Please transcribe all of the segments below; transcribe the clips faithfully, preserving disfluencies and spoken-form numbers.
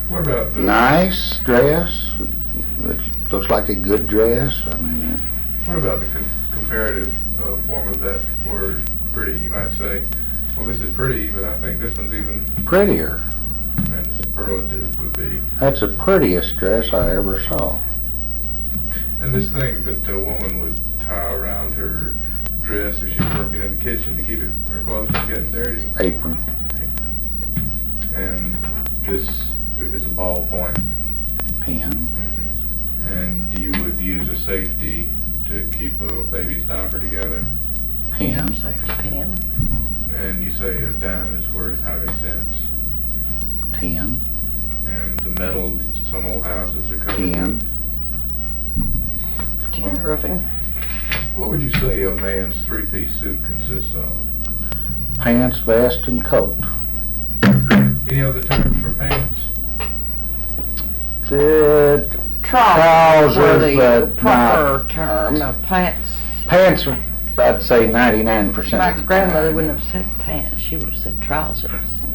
What about the... Nice dress. It looks like a good dress. I mean... What about the con comparative uh, form of that word, pretty? You might say, well, this is pretty, but I think this one's even... Prettier. And superlative would be... That's the prettiest dress I ever saw. And this thing that a woman would tie around her dress if she's working in the kitchen to keep it, her clothes from getting dirty. Apron. Apron. And this is a ballpoint. Pen. Mm-hmm. And you would use a safety to keep a baby's diaper together. Pen. Safety pin. And you say a dime is worth how many cents? Ten. And the metal that some old houses are covered Ten. with. Tin roofing. What would you say a man's three-piece suit consists of? Pants, vest, and coat. Any other terms for pants? The Trousers were trousers, the but proper not, term. Uh, pants. pants, I'd say ninety-nine percent My of the grandmother time. wouldn't have said pants. She would have said trousers.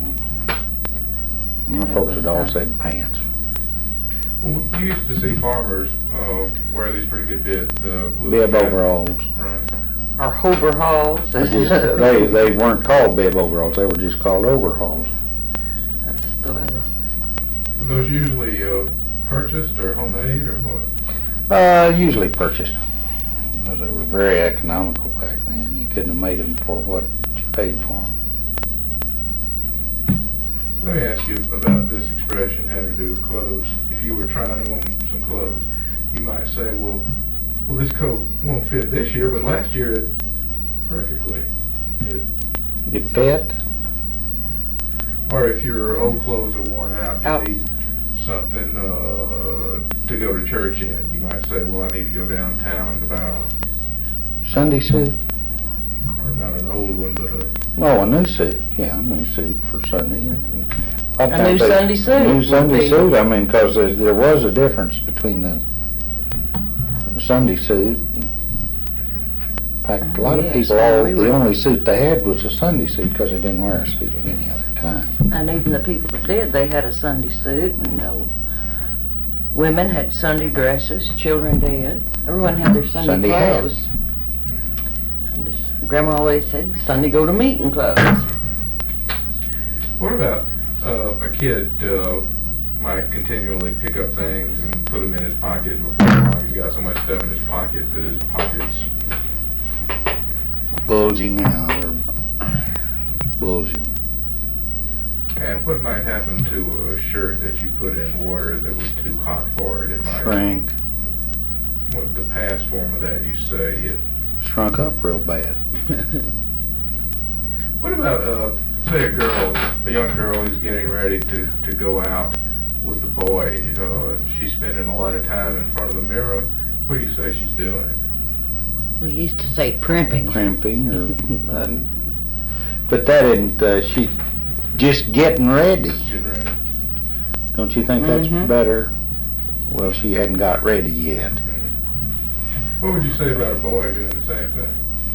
My It folks was, had all uh, said pants. Well, you used to see farmers uh, wear these pretty good bit. The Bib overalls. Right. Or overalls. They, just, they, they weren't called bib overalls, they were just called overalls. That's the way the... Were those usually uh, purchased or homemade or what? Uh, usually purchased, because they were very economical back then. You couldn't have made them for what you paid for them. Let me ask you about this expression having to do with clothes. If you were trying on some clothes, you might say, well, well, this coat won't fit this year, but last year it perfectly. It, It fit? or if your old clothes are worn out, you Out. need something uh, to go to church in. You might say, well, I need to go downtown to buy, a, Sunday suit? or not an old one, but a... No, a new suit. Yeah, a new suit for Sunday. A A new Sunday suit New would Sunday be- suit, I mean, because there, there was a difference between the Sunday suit. In fact, a lot of Yes, people, all, we the were- only suit they had was a Sunday suit because they didn't wear a suit at any other time. And even the people that did, they had a Sunday suit, and uh, women had Sunday dresses, children did. Everyone had their Sunday, Sunday hats. clothes. And this, Grandma always said, Sunday go to meeting clothes. What about uh, a kid uh, might continually pick up things and put them in his pocket, and before long he's got so much stuff in his pocket that his pockets... Bulging out or bulging. And what might happen to a shirt that you put in water that was too hot for it? It might... Shrank. What the past form of that, you say it... Shrunk up real bad. What about, uh, say a girl, a young girl who's getting ready to, to go out with a boy. Uh, she's spending a lot of time in front of the mirror. What do you say she's doing? We used to say primping. Primping or... uh, but that isn't... Uh, she's just getting ready. Getting ready? Don't you think that's Mhm. better? Well, she hadn't got ready yet. What would you say about a boy doing the same thing?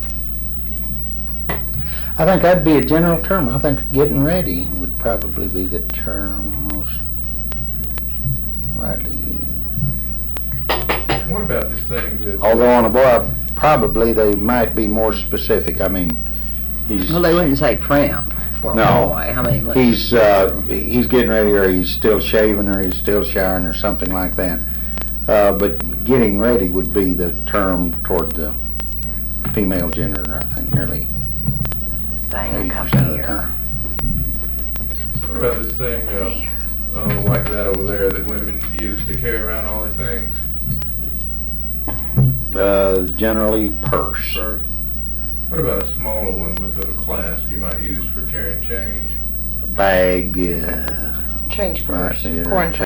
I think that'd be a general term. I think getting ready would probably be the term most widely used. What about this thing that... Although on a boy, probably they might be more specific. I mean, he's Well, they wouldn't say primp for a No. boy. I mean, let's- he's uh, he's getting ready, or he's still shaving, or he's still showering, or something like that. Uh, but getting ready would be the term toward the female gender, I think, nearly same eighty come percent of the here. time. What about this thing uh, uh, like that over there that women use to carry around all their things? Uh, generally purse. Or what about a smaller one with a clasp you might use for carrying change? A bag. Uh, Change purse, Right, yeah. corn